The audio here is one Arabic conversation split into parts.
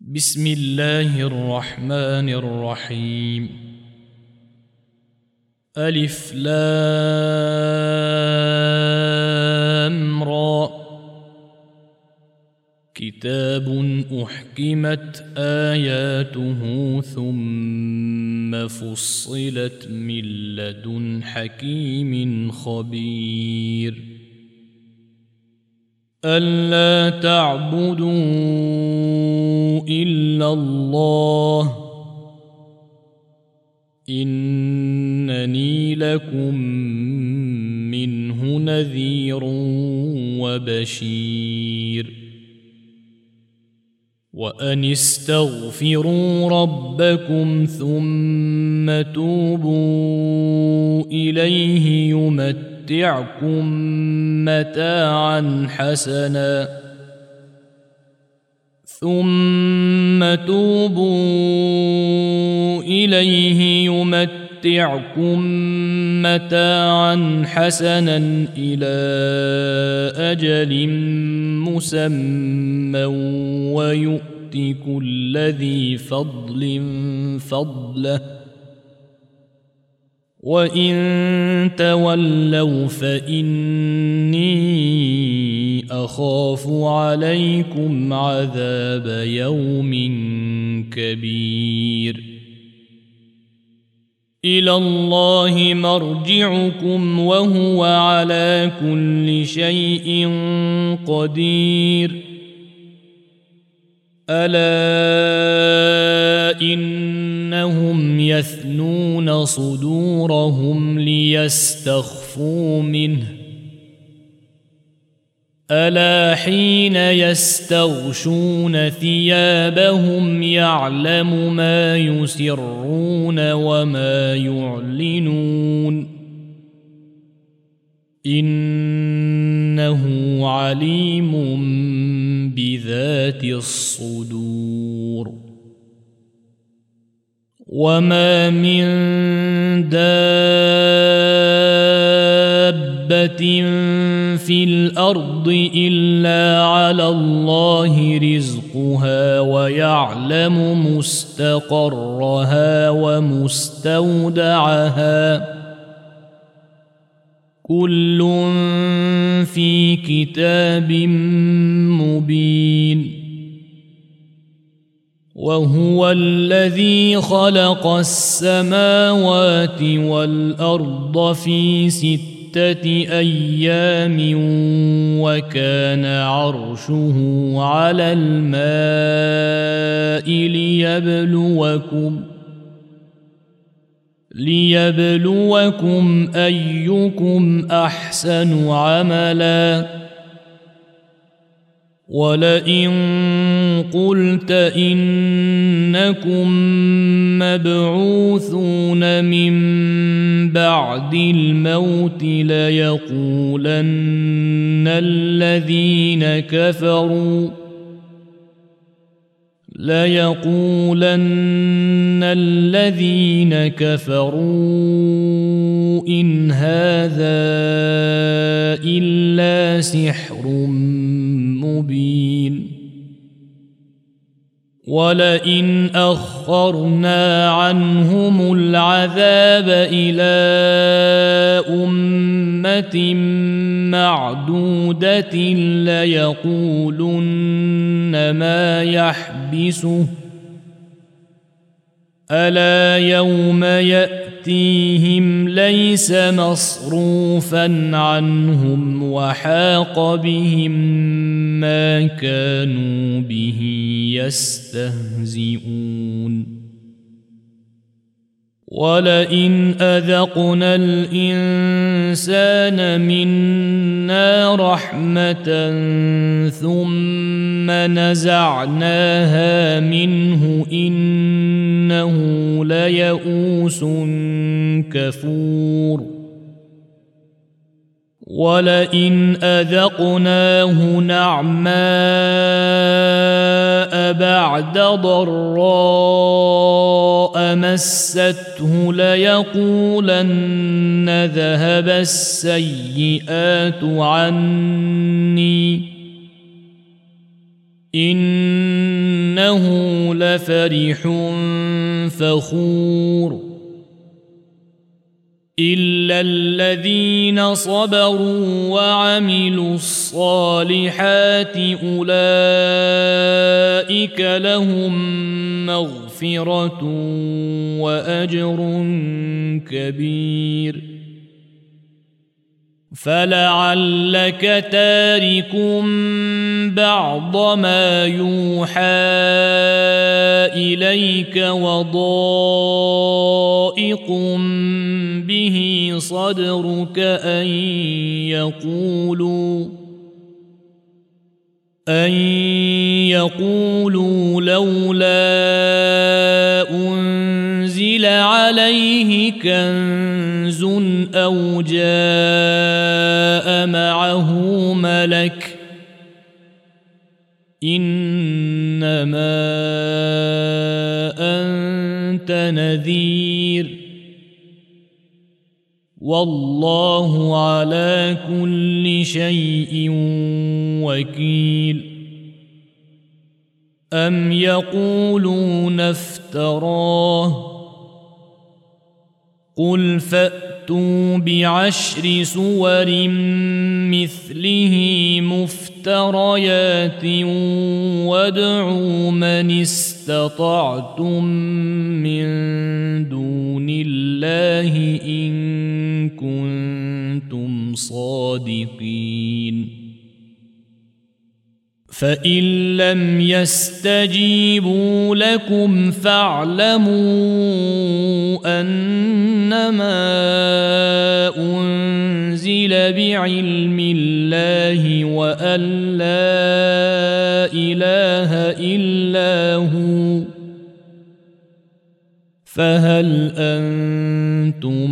بسم الله الرحمن الرحيم. ألف لام را. كتاب أحكمت آياته ثم فصلت من لدن حكيم خبير. ألا تعبدوا إلا الله إنني لكم منه نذير وبشير. وأن استغفروا ربكم ثم توبوا إليه يمتعكم متاعا حسنا إلى أجل مسمى ويؤت كل ذي فضل فضله وإن تولوا فإني أخاف عليكم عذاب يوم كبير. إلى الله مرجعكم وهو على كل شيء قدير. ألا إنهم يثنون صدورهم ليستخفوا منه ألا حين يستغشون ثيابهم يعلم ما يسرون وما يعلنون إنه عليم بذات الصدور. وما من دابة في الأرض إلا على الله رزقها ويعلم مستقرها ومستودعها كل في كتاب مبين. وهو الذي خلق السماوات والأرض في 6 أيام وكان عرشه على الماء ليبلوكم أيكم أحسن عملا. ولئن قلت إنكم مبعوثون من بعد الموت ليقولن الذين كفروا إن هذا إلا سحر مبين. ولئن أخرنا عنهم العذاب إلى أمة معدودة ليقولن ما يحبسه ألا يوم يأتيهم ليس مصروفا عنهم وحاق بهم ما كانوا به يستهزئون. ولئن أذقنا الإنسان منا رحمة ثم نزعناها منه إنه ليئوس كفور. ولئن أذقناه نعماء بعد ضراء مسته ليقولن ذهب السيئات عني إنه لفرح فخور إلا الذين صبروا وعملوا الصالحات أولئك لهم مغفرة وأجر كبير فلعلك تارك بعض ما يوحى إليك وضائق به صدرك أن يقولوا لولا أنزل عليه كنز أو جاء معه ملك إنما أنت نذير والله على كل شيء وكيل أم يقولون افتراه قل فأتوا بعشر سور مثله مفتريات وادعوا من استطعتم من دون الله إن كنتم صادقين فإن لم يستجيبوا لكم فاعلموا أنما أنزل بعلم الله وأن لا إله إلا هو فهل أنتم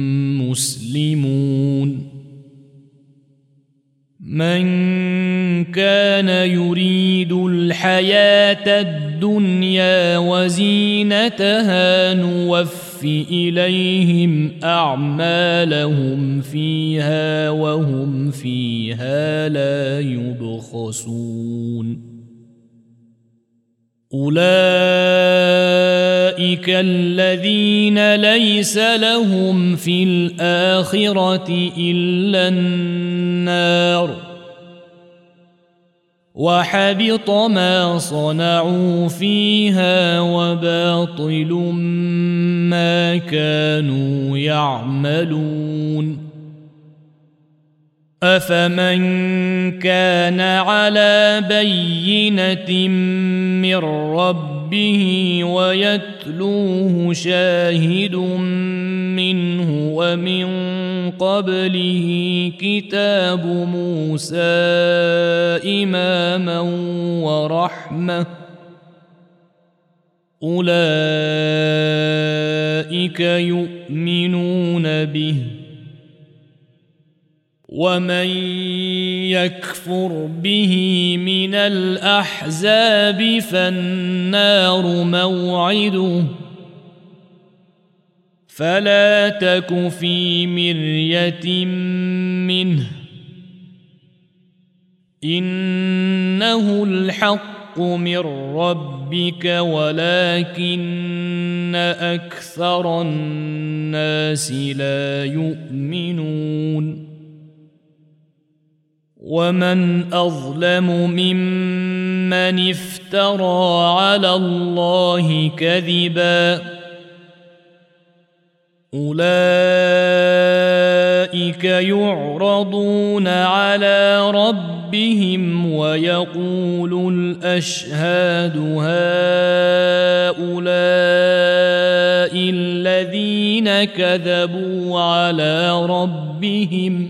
مسلمون من كان يريد الحياة الدنيا وزينتها نوف إليهم أعمالهم فيها وهم فيها لا يبخسون أولئك الذين ليس لهم في الآخرة إلا النار وحبط ما صنعوا فيها وباطل ما كانوا يعملون أفمن كان على بينة من ربه ويتلوه شاهد منه ومن قبله كتاب موسى إماما ورحمة أولئك يؤمنون به ومن يكفر به من الأحزاب فالنار موعده فلا تك في مرية منه إنه الحق من ربك ولكن أكثر الناس لا يؤمنون ومن أظلم ممن افترى على الله كذبا أولئك يعرضون على ربهم ويقول الأشهاد هؤلاء الذين كذبوا على ربهم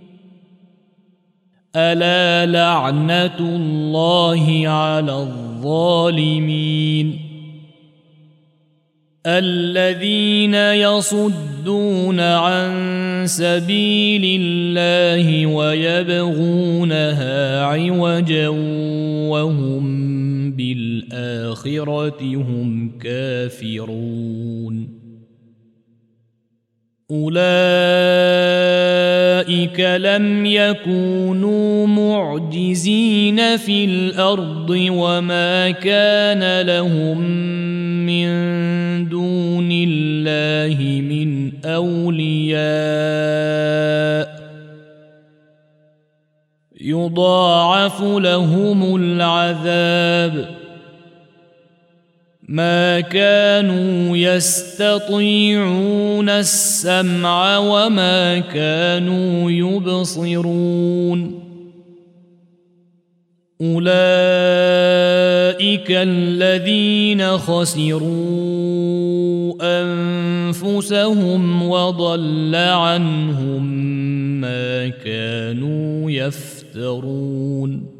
ألا لعنة الله على الظالمين الذين يصدون عن سبيل الله ويبغونها عوجا وهم بالآخرة هم كافرون أولئك لم يكونوا معجزين في الأرض وما كان لهم من دون الله من أولياء يضاعف لهم العذاب ما كانوا يستطيعون السمع وما كانوا يبصرون أولئك الذين خسروا أنفسهم وضل عنهم ما كانوا يفترون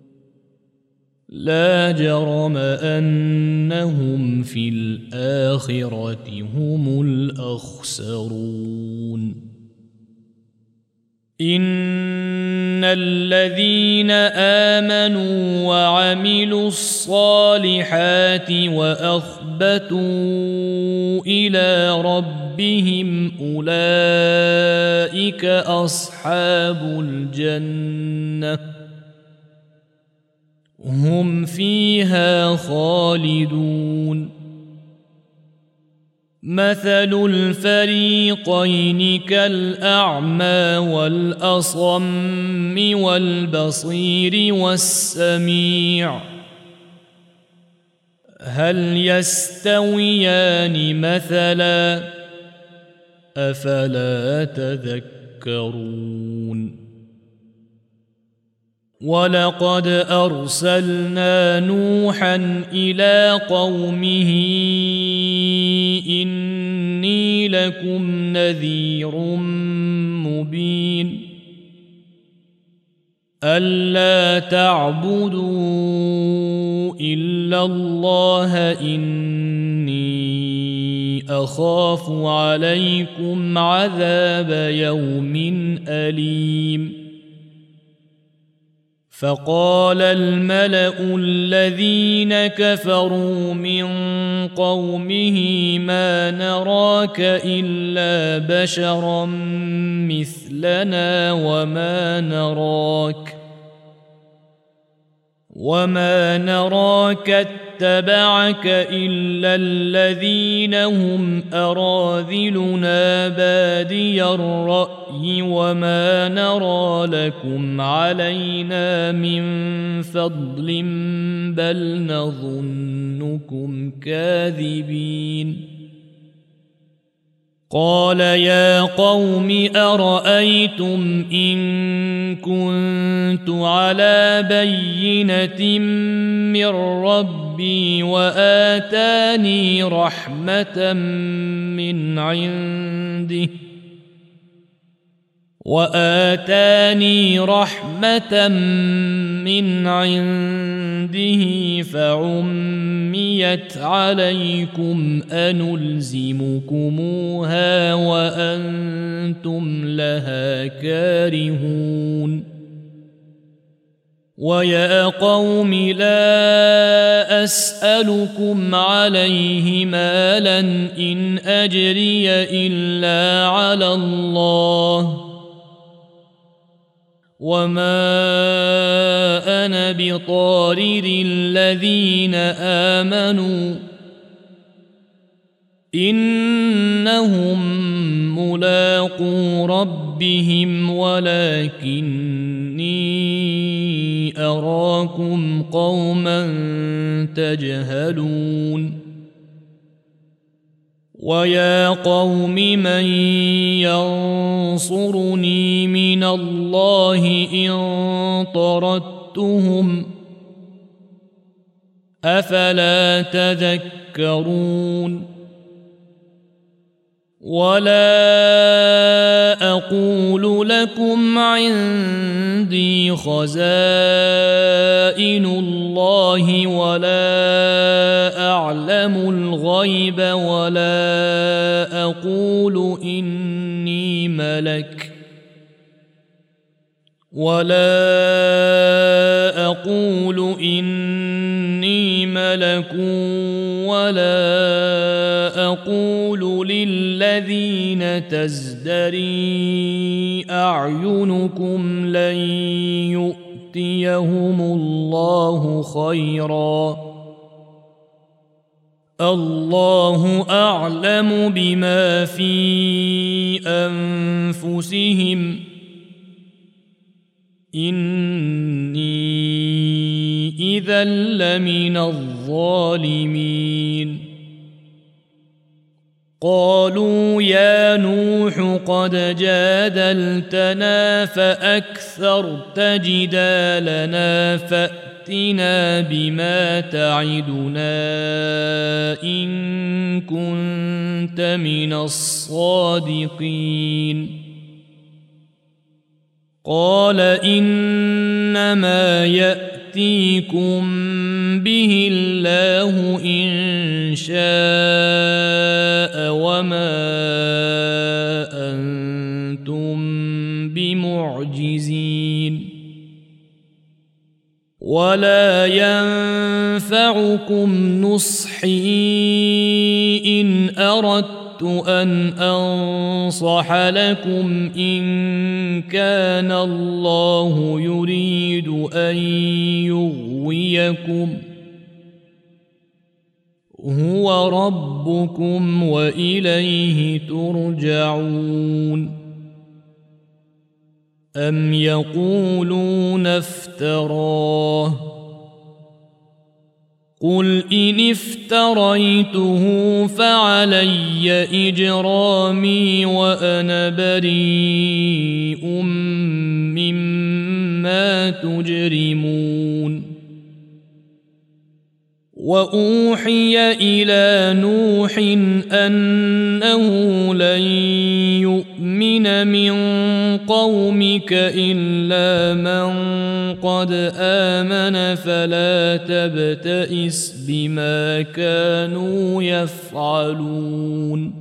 لا جرم أنهم في الآخرة هم الأخسرون إن الذين آمنوا وعملوا الصالحات وأخبتوا إلى ربهم أولئك أصحاب الجنة هم فيها خالدون مثل الفريقين كالأعمى والأصم والبصير والسميع هل يستويان مثلا أفلا تذكرون ولقد أرسلنا نوحا إلى قومه إني لكم نذير مبين ألا تعبدوا إلا الله إني أخاف عليكم عذاب يوم أليم فقال الملأ الذين كفروا من قومه ما نراك إلا بشرا مثلنا وما نراك اتبعك إلا الذين هم أراذلنا بادي الرأي وما نرى لكم علينا من فضل بل نظنكم كاذبين قال يا قوم أرأيتم إن كنت على بينة من ربي وآتاني رحمة من عنده فعميت عليكم أنلزمكموها وأنتم لها كارهون ويا قوم لا أسألكم عليه مالا إن أجري إلا على الله وما أنا بطارد الذين آمنوا إنهم ملاقو ربهم ولكني أراكم قوما تجهلون ويا قوم من ينصرني من الله إن طردتهم أفلا تذكرون ولا أقول لكم عندي خزائن الله ولا أعلم الغيب ولا أقول إني ملك لكم ولا أقول للذين تزدري أعينكم لن يؤتيهم الله خيرا الله أعلم بما في أنفسهم إني إذا لمن الظالمين قالوا يا نوح قد جادلتنا فأكثرت جدالنا فأتنا بما تعدنا إن كنت من الصادقين قال إنما يأتيكم به الله إن شاء وما أنتم بمعجزين ولا ينفعكم نصحي إن أردت أن أنصح لكم إن كان الله يريد أن يغويكم هو ربكم وإليه ترجعون أم يقولون افتراه قل إن افتريته فعلي إجرامي وأنا بريء مما تجرمون وأوحي إلى نوح أنه لن يؤمن من قومك إلا من قد آمن فلا تبتئس بما كانوا يفعلون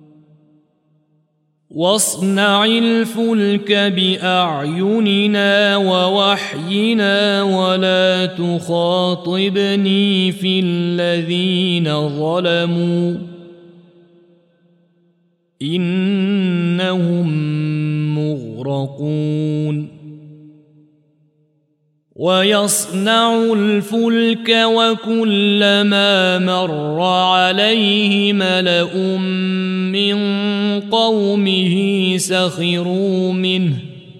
واصنع الفلك بأعيننا ووحينا ولا تخاطبني في الذين ظلموا إنهم مغرقون ويصنع الفلك وكلما مر عليه ملأ من قومه سخروا منه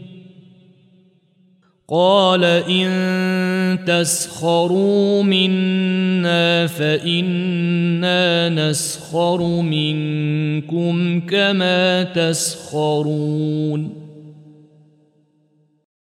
قال إن تسخروا منا فإنا نسخر منكم كما تسخرون